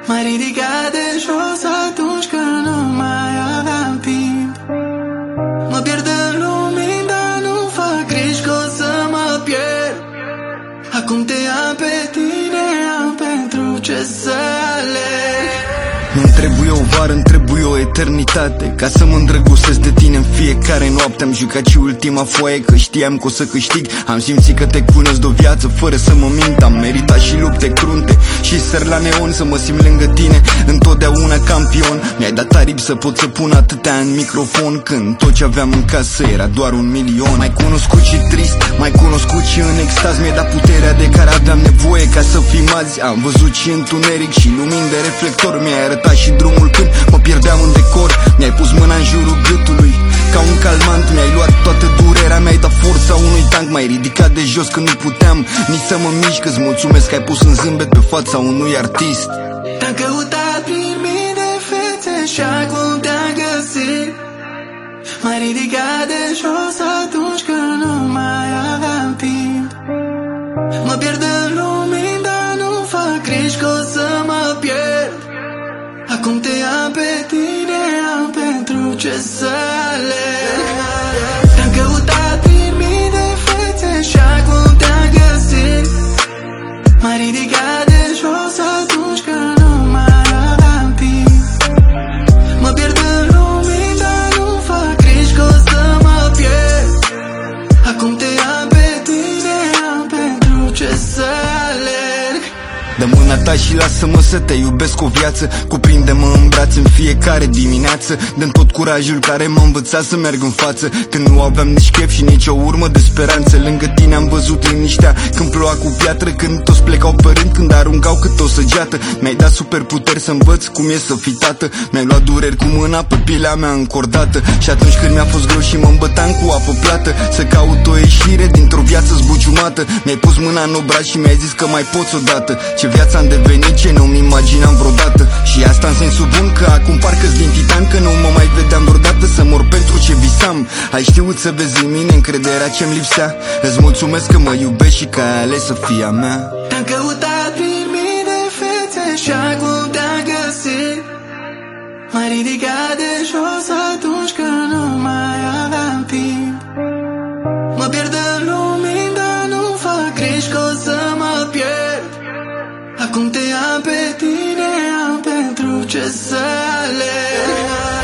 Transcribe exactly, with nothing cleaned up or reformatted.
M-ai ridicat de jos atunci când nu mai aveam timp. Mă pierd în lumini, dar nu fac griji că o să mă pierd. Acum te am pe tine, am pentru ce să aleg. Nu-mi trebuie o vară, îmi trebuie o eternitate ca să mă îndrăgostesc de tine în fiecare noapte. Am jucat și ultima foaie că știam că o să câștig. Am simțit că te cunosc de o viață fără să mă mint. Am meritat și lupte crunte și ser la neon, să mă simt lângă tine întotdeauna campion. Mi-ai dat aripi să pot să pun atâtea în microfon, când tot ce aveam în casă era doar un milion. Mai cunoscut și trist, mai cunoscut și în extaz. Mi-ai dat puterea de care aveam nevoie ca să fim azi. Am văzut și întuneric și lumini de reflector. Mi-ai arătat și drumul când mă pierdeam în decor. Mi-ai pus mâna în jurul gâtului ca un calmant. Mi-ai luat toată durerea, mi-ai dat forța unui tank. M-ai ridicat de jos când nu puteam nici să mă mișc. Îți mulțumesc că ai pus un zâmbet pe fața unui artist. Te-am căutat prin mii de fețe și acum te-am găsit. M-ai ridicat de jos atunci când nu mai aveam timp. Mă pierd în lumini, dar nu fac griji că o să mă pierd. Acum te am pe tine, am pentru ce să aleg. Te-am căutat prin mii de fețe și acum te-am găsit. M-ai ridicat de jos atunci când nu mai aveam timp. Mă pierd în lumini, dar nu fac griji că o să mă pierd. Acum te am pe tine, am pentru ce să aleg. Dă mâna ta și lasă-mă să te iubesc o viață. Cuprinde-mă în brațe în fiecare dimineață. Dă-mi tot curajul care m-a învățat să merg în față, când nu aveam nici chef și nici o urmă de speranță. Lângă tine am văzut liniștea când ploua cu piatră, când toți plecau pe rând, când aruncau cât o săgeată. Mi-ai dat superputeri să învăț cum e să fii tată. Mi-ai luat dureri cu mâna pe pielea mea încordată. Și atunci când mi-a fost greu și mă îmbătam cu apă plată, să caut o ieșire dintr-o viață zbuciumată, mi-ai pus mâna în obraz și mi-ai zis că mai poți odată. Ce viața am devenit ce nu-mi imaginam vreodată. Și asta în sensul bun, că acum parcă-s din titan, că nu mă mai vedeam vreodată să mor pentru ce visam. Ai știut să vezi în mine încrederea ce-mi lipsea. Îți mulțumesc că mă iubești și că ai ales să fii a mea. Te-am căutat prin mii de fețe și acum te-am găsit. M-ai ridicat de jos atunci când nu mai aveam timp. Mă pierd în lumini, dar nu fac griji că o să mă pierd. Acum te am pe tine, am pentru ce să aleg.